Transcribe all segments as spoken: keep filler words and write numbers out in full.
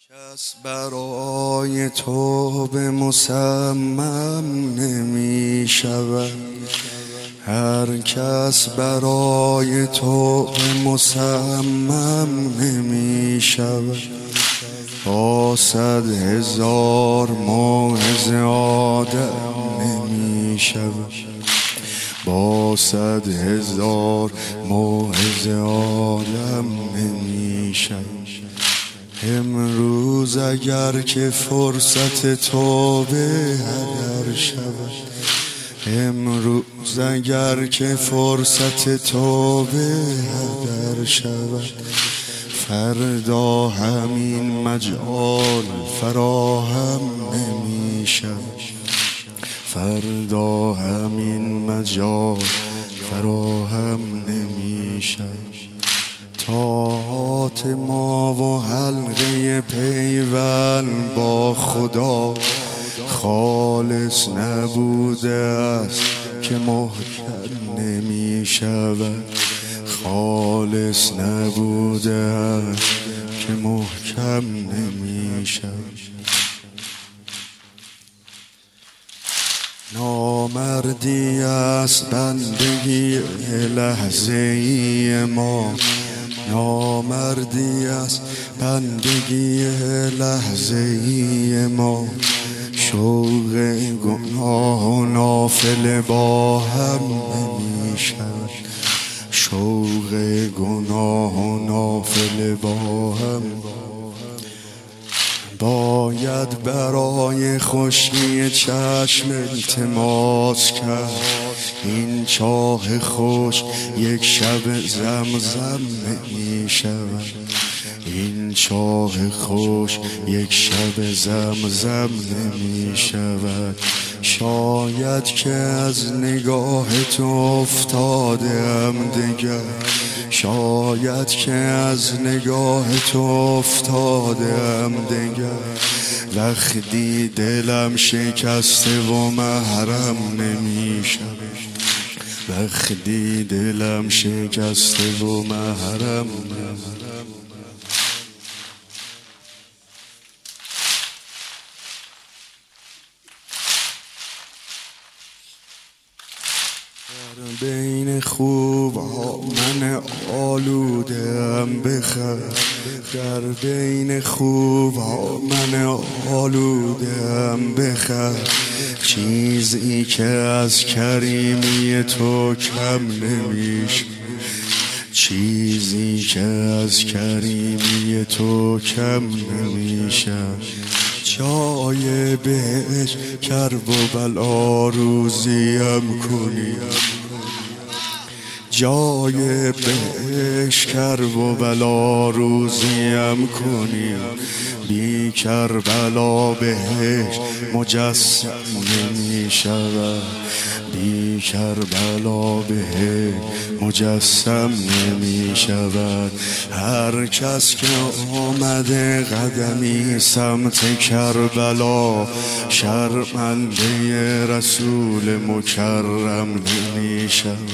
کس برای تو به مصمم نمی شود، هر کس برای تو به مصمم نمی شود. با صد هزار موعظه آدم نمی شود، با صد هزار موعظه آدم نمی شود. امروز اگر که فرصت تو به هدر شود، امروز اگر که فرصت تو به هدر شود، فردا همین مجال فراهم نمی شود، فردا همین مجال فراهم نمی شود. طاعات ما و حلقه پیوند با خدا خالص نبوده است که محکم نمی شود، خالص نبوده است که محکم نمی شود. نامردی است بندگی لحظه ای ما، نامردی است بندگی لحظه ای ما. شوق گناه و نافله با هم نمی شود، شوق گناه و نافله با هم. باید برای خشکی چشم التماس کرد، این چاه خوش یک شب زمزم نمی شود، این چاه خوش یک شب زمزم نمی شود. شاید که از نگاه تو افتادم دگر، شاید که از نگاه تو افتادم دگر. وقتی دلم شکسته و محرم نمی شود، وقتی دلم شکسته و محرم نمی. در بین خوب ها من آلودم بخر، در بین خوب ها من آلودم بخر. چیزی که از کریمی تو کم نمیشه، چیزی که از کریمی تو کم نمیشه. جای بهش کرب و بلا روزیم کنی، جای بهش کرب و بلا روزیم کنی. بی کربلا بهش مجسم نمی شود، بی کربلا بهش مجسم نمی شود. هر کس که آمده قدمی سمت کربلا، شرمنده رسول مکرم نمی شود،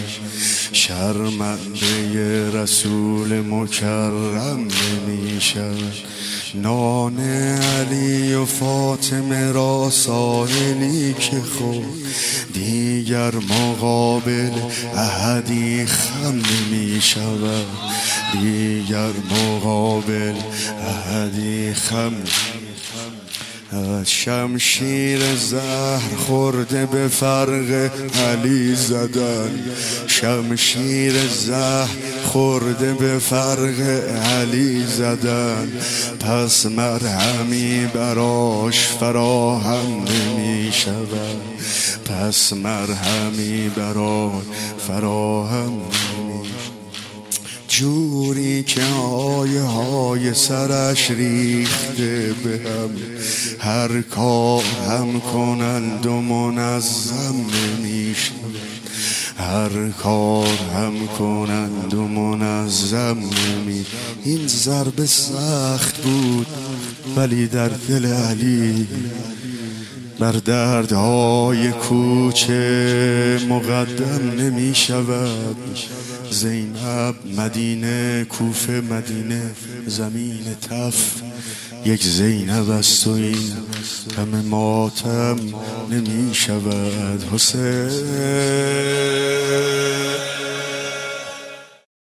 شرمنده رسول مکرم نمی شود. نان علی و فاطمه را سائلی که خود، دیگر مقابل احدی خم نمی شود، دیگر مقابل احدی خم. شمشیر زهر خورده به فرق علی زدن، شمشیر زهر خورده به فرق علی زدن. پس مرهمی براش فراهم نمی شود، پس مرهمی براش فراهم نمی شود. جوری که آیه های سرش ریخته به هم، هر کار هم کنند و منظم نمی شود، هر کار هم کنند و منظم نمی. این ضربه سخت بود ولی در دل علی بر دردهای کوچه مقدم نمی شود. زینب مدینه، کوفه مدینه، زمین تف یک زینب است و این همه ماتم نمی شود حسین.